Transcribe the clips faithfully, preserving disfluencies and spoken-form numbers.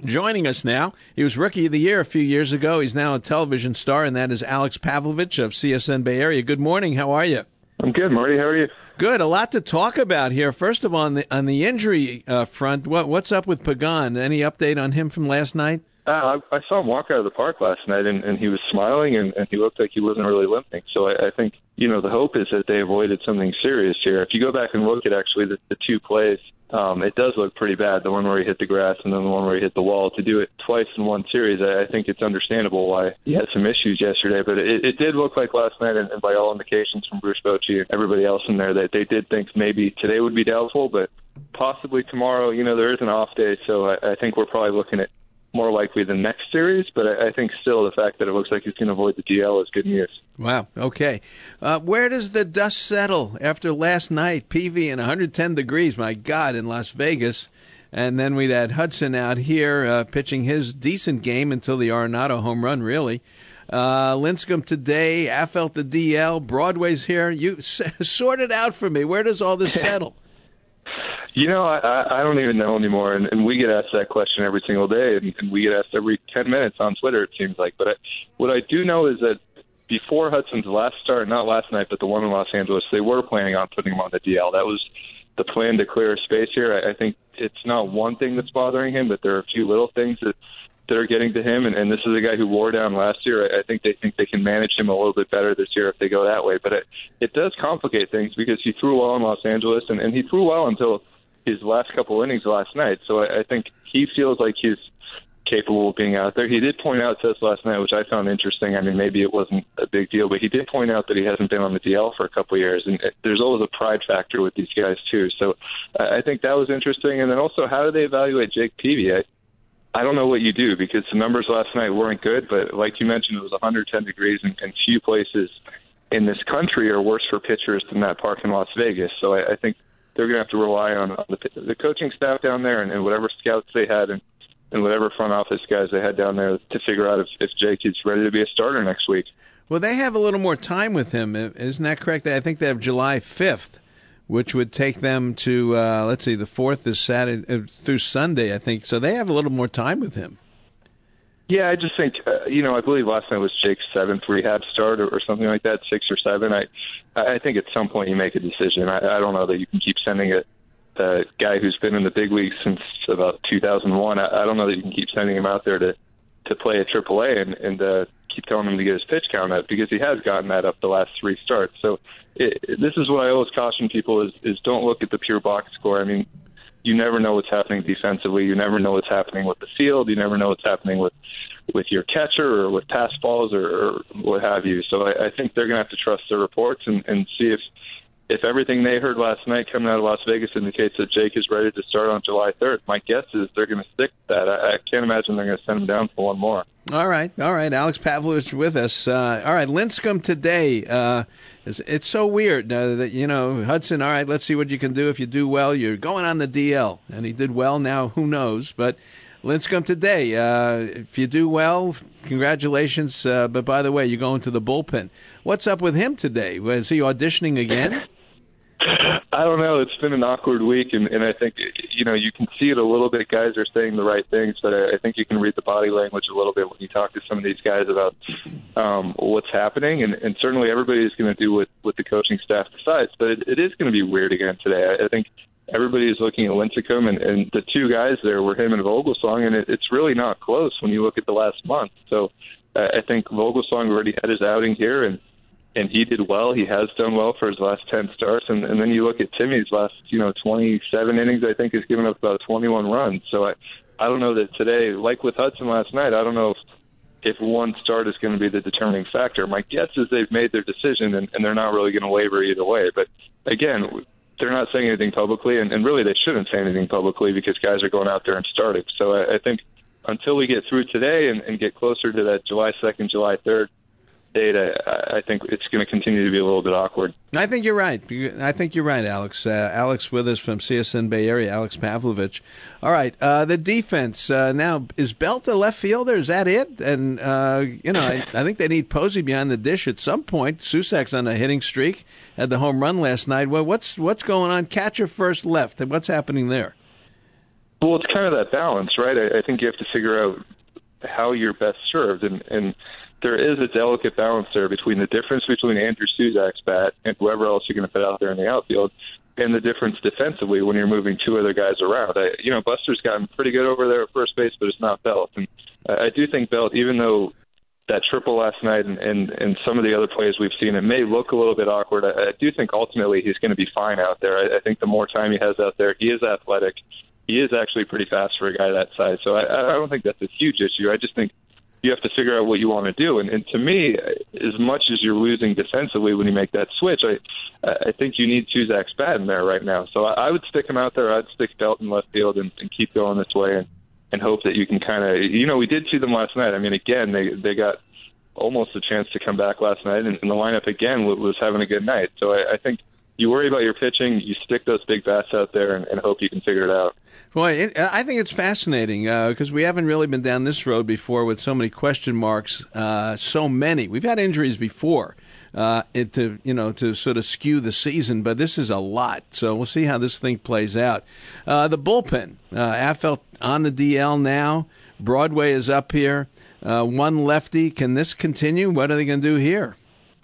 joining us now. He was Rookie of the Year a few years ago. He's now a television star, and that is Alex Pavlovich of C S N Bay Area. Good morning. How are you? I'm good, Marty. How are you? Good. A lot to talk about here. First of all, on the, on the injury uh, front, what, what's up with Pagan? Any update on him from last night? Uh, I, I saw him walk out of the park last night, and, and he was smiling, and, and he looked like he wasn't really limping. So I, I think, you know, the hope is that they avoided something serious here. If you go back and look at actually the, the two plays, um, it does look pretty bad, the one where he hit the grass and then the one where he hit the wall. To do it twice in one series, I, I think it's understandable why he had some issues yesterday. But it, it did look like last night, and, and by all indications from Bruce Bochy and everybody else in there, that they did think maybe today would be doubtful, but possibly tomorrow. You know, there is an off day, so I, I think we're probably looking at more likely the next series, but I, I think still the fact that it looks like he's going to avoid the D L is good news. Wow. Okay. Uh, where does the dust settle after last night? P V in one hundred ten degrees, my God, in Las Vegas. And then we had Hudson out here uh, pitching his decent game until the Arenado home run, really. Uh, Lincecum today, Affeldt the D L, Broadway's here. You s- sort it out for me. Where does all this settle? You know, I, I don't even know anymore, and, and we get asked that question every single day, and, and we get asked every ten minutes on Twitter, it seems like. But I, what I do know is that before Hudson's last start, not last night, but the one in Los Angeles, they were planning on putting him on the D L. That was the plan to clear space here. I, I think it's not one thing that's bothering him, but there are a few little things that, that are getting to him, and, and this is a guy who wore down last year. I, I think they think they can manage him a little bit better this year if they go that way. But it, it does complicate things because he threw well in Los Angeles, and, and he threw well until his last couple innings last night. So I, I think he feels like he's capable of being out there. He did point out to us last night, which I found interesting. I mean, maybe it wasn't a big deal, but he did point out that he hasn't been on the D L for a couple of years. And it, there's always a pride factor with these guys, too. So uh, I think that was interesting. And then also, how do they evaluate Jake Peavy? I, I don't know what you do because the numbers last night weren't good, but like you mentioned, it was one hundred ten degrees, and, and few places in this country are worse for pitchers than that park in Las Vegas. So I, I think they're going to have to rely on, on the, the coaching staff down there and, and whatever scouts they had and, and whatever front office guys they had down there to figure out if, if Jake is ready to be a starter next week. Well, they have a little more time with him. Isn't that correct? I think they have July fifth, which would take them to, uh, let's see, the fourth is Saturday uh, through Sunday, I think. So they have a little more time with him. Yeah, I just think, uh, you know, I believe last night was Jake's seventh rehab start or, or something like that, six or seven. I I think at some point you make a decision. I, I don't know that you can keep sending a, a guy who's been in the big leagues since about two thousand one. I, I don't know that you can keep sending him out there to, to play at triple A and, and uh, keep telling him to get his pitch count up because he has gotten that up the last three starts. So it, it, this is what I always caution people is, is don't look at the pure box score. I mean, you never know what's happening defensively. You never know what's happening with the field. You never know what's happening with, with your catcher or with pass balls or, or what have you. So I, I think they're going to have to trust their reports and, and see if if everything they heard last night coming out of Las Vegas indicates that Jake is ready to start on July third. My guess is they're going to stick to that. I, I can't imagine they're going to send him down for one more. All right, all right. Alex Pavlovich with us. Uh, all right, Lincecum today. Uh, it's, it's so weird uh, that, you know, Hudson, all right, let's see what you can do. If you do well, you're going on the D L. And he did well. Now, who knows? But Lincecum today. Uh, if you do well, congratulations. Uh, but by the way, you're going to the bullpen. What's up with him today? Was he auditioning again? I don't know. It's been an awkward week, and, and I think, you know, you can see it a little bit. Guys are saying the right things, but I, I think you can read the body language a little bit when you talk to some of these guys about um, what's happening, and, and certainly everybody is going to do what, what the coaching staff decides, but it, it is going to be weird again today. I, I think everybody is looking at Lincecum, and, and the two guys there were him and Vogelsong, and it, it's really not close when you look at the last month. So uh, I think Vogelsong already had his outing here, and And he did well. He has done well for his last ten starts. And, and then you look at Timmy's last, you know, twenty-seven innings, I think, has given up about twenty-one runs. So I, I don't know that today, like with Hudson last night, I don't know if, if one start is going to be the determining factor. My guess is they've made their decision, and, and they're not really going to waver either way. But, again, they're not saying anything publicly, and, and really they shouldn't say anything publicly because guys are going out there and starting. So I, I think until we get through today and, and get closer to that July second, July third, data, I think it's going to continue to be a little bit awkward. I think you're right. I think you're right, Alex. Uh, Alex with us from C S N Bay Area, Alex Pavlovich. All right, uh, the defense. Uh, now, is Belt a left fielder? Is that it? And, uh, you know, I, I think they need Posey behind the dish at some point. Susak's on a hitting streak, had the home run last night. Well, what's what's going on? Catcher first left. What's happening there? Well, it's kind of that balance, right? I, I think you have to figure out how you're best served, and, and there is a delicate balance there between the difference between Andrew Suzak's bat and whoever else you're going to put out there in the outfield, and the difference defensively when you're moving two other guys around. I, you know, Buster's gotten pretty good over there at first base, but it's not Belt. And I do think Belt, even though that triple last night and, and, and some of the other plays we've seen, it may look a little bit awkward. I, I do think ultimately he's going to be fine out there. I, I think the more time he has out there, he is athletic. He is actually pretty fast for a guy that size. So I, I don't think that's a huge issue. I just think you have to figure out what you want to do. And, and to me, as much as you're losing defensively when you make that switch, I I think you need Suzak's bat in there right now. So I, I would stick him out there. I'd stick Belt in left field and, and keep going this way and, and hope that you can kind of, you know, we did see them last night. I mean, again, they, they got almost a chance to come back last night, and, and the lineup, again, was having a good night. So I, I think you worry about your pitching, you stick those big bats out there and, and hope you can figure it out. Boy, it, I think it's fascinating because uh, we haven't really been down this road before with so many question marks, uh, so many. We've had injuries before uh, it to you know to sort of skew the season, but this is a lot. So we'll see how this thing plays out. Uh, the bullpen, uh, Affeldt on the D L now. Broadway is up here. Uh, one lefty. Can this continue? What are they going to do here?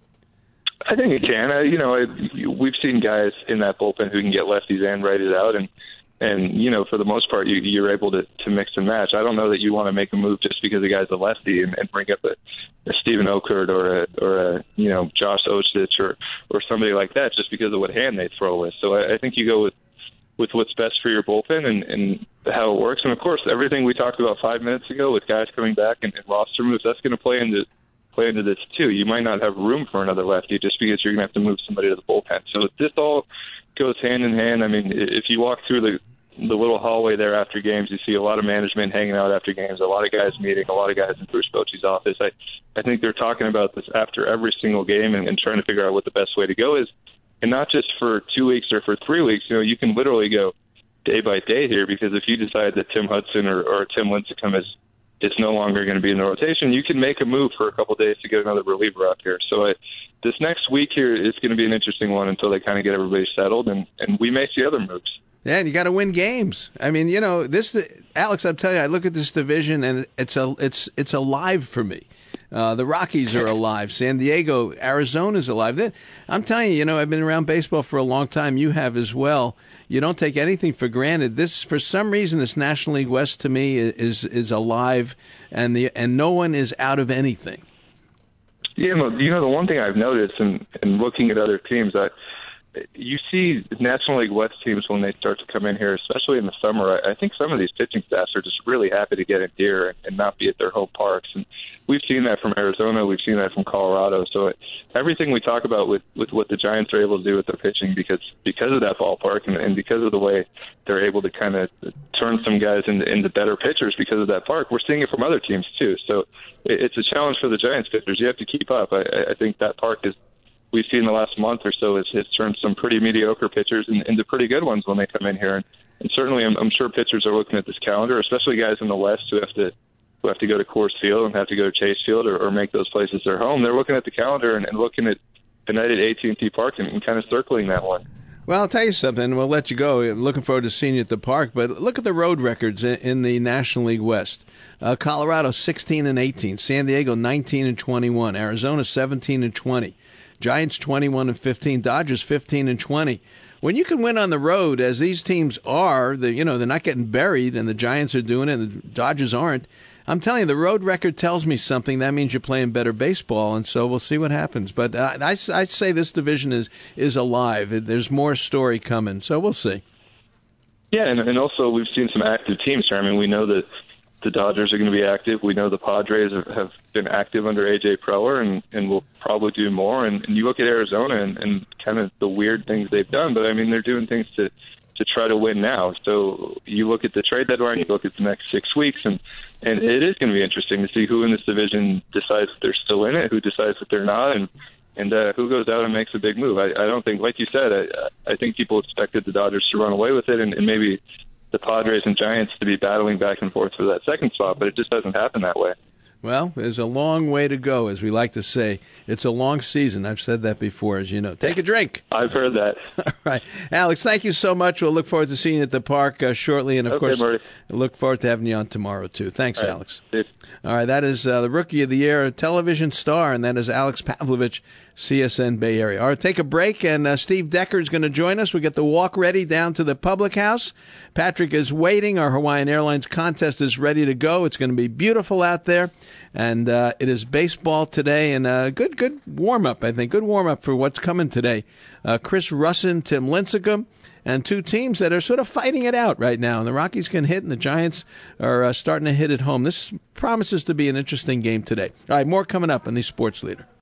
I think it can. Uh, you know, I, we've seen guys in that bullpen who can get lefties and righties out, and and you know, for the most part, you, you're able to, to mix and match. I don't know that you want to make a move just because the guy's a lefty and, and bring up a, a Stephen Okert or a or a you know Josh Osich or or somebody like that just because of what hand they throw with. So I, I think you go with with what's best for your bullpen and, and how it works. And of course, everything we talked about five minutes ago with guys coming back and, and roster moves, that's going to play into play into this too. You might not have room for another lefty just because you're going to have to move somebody to the bullpen. So this all goes hand in hand. I mean, if you walk through the the little hallway there after games, you see a lot of management hanging out after games, a lot of guys meeting, a lot of guys in Bruce Bochy's office. I, I think they're talking about this after every single game and, and trying to figure out what the best way to go is. And not just for two weeks or for three weeks. You know, you can literally go day by day here because if you decide that Tim Hudson or, or Tim Lincecum is it's no longer going to be in the rotation, you can make a move for a couple of days to get another reliever up here. So I, this next week here is going to be an interesting one until they kind of get everybody settled, and, and we may see other moves. Yeah, and you got to win games. I mean, you know, this, Alex, I'm telling you, I look at this division and it's a, it's, it's alive for me. Uh, the Rockies are alive. San Diego, Arizona's alive. I'm telling you, you know, I've been around baseball for a long time. You have as well. You don't take anything for granted. This, for some reason, this National League West to me is is alive, and the and no one is out of anything. Yeah, you know, the one thing I've noticed in, in looking at other teams, I, you see National League West teams when they start to come in here, especially in the summer. I, I think some of these pitching staffs are just really happy to get in here and, and not be at their home parks. And we've seen that from Arizona. We've seen that from Colorado. So it, everything we talk about with, with what the Giants are able to do with their pitching because because of that ballpark and, and because of the way they're able to kind of turn some guys into, into better pitchers because of that park, we're seeing it from other teams too. So it, it's a challenge for the Giants pitchers. You have to keep up. I, I think that park is we've seen the last month or so has, has turned some pretty mediocre pitchers in, into pretty good ones when they come in here. And, and certainly I'm, I'm sure pitchers are looking at this calendar, especially guys in the West who have to who have to go to Coors Field and have to go to Chase Field or, or make those places their home. They're looking at the calendar and, and looking at the night at A T and T Park and, and kind of circling that one. Well, I'll tell you something. We'll let you go. I'm looking forward to seeing you at the park. But look at the road records in, in the National League West. Uh, Colorado sixteen and eighteen, San Diego nineteen and twenty-one, Arizona seventeen and twenty. Giants twenty-one and fifteen, Dodgers fifteen and twenty. When you can win on the road, as these teams are, the, you know, they're not getting buried, and the Giants are doing it, and the Dodgers aren't. I'm telling you, the road record tells me something. That means you're playing better baseball, and so we'll see what happens. But uh, I, I say this division is is alive. There's more story coming, so we'll see. Yeah, and, and also we've seen some active teams here. I mean, we know that the Dodgers are going to be active. We know the Padres have, have been active under A J Preller and, and will probably do more. And, and you look at Arizona and, and kind of the weird things they've done, but, I mean, they're doing things to, to try to win now. So you look at the trade deadline, you look at the next six weeks, and, and it is going to be interesting to see who in this division decides that they're still in it, who decides that they're not, and, and uh, who goes out and makes a big move. I, I don't think, like you said, I, I think people expected the Dodgers to run away with it and, and maybe – the Padres and Giants to be battling back and forth for that second spot, but it just doesn't happen that way. Well, there's a long way to go, as we like to say. It's a long season. I've said that before, as you know. Take a drink. I've heard that. All right. Alex, thank you so much. We'll look forward to seeing you at the park uh, shortly. And, of okay, course, Marty. look forward to having you on tomorrow, too. Thanks, All right. Alex. Cheers. All right. That is uh, the Rookie of the Year television star, and that is Alex Pavlovich, C S N Bay Area. All right, take a break, and uh, Steve Decker is going to join us. We get the walk ready down to the public house. Patrick is waiting. Our Hawaiian Airlines contest is ready to go. It's going to be beautiful out there, and uh, it is baseball today, and a good, good warm-up, I think. Good warm-up for what's coming today. Uh, Chris Russin, Tim Lincecum, and two teams that are sort of fighting it out right now. And the Rockies can hit, and the Giants are uh, starting to hit at home. This promises to be an interesting game today. All right, more coming up on the Sports Leader.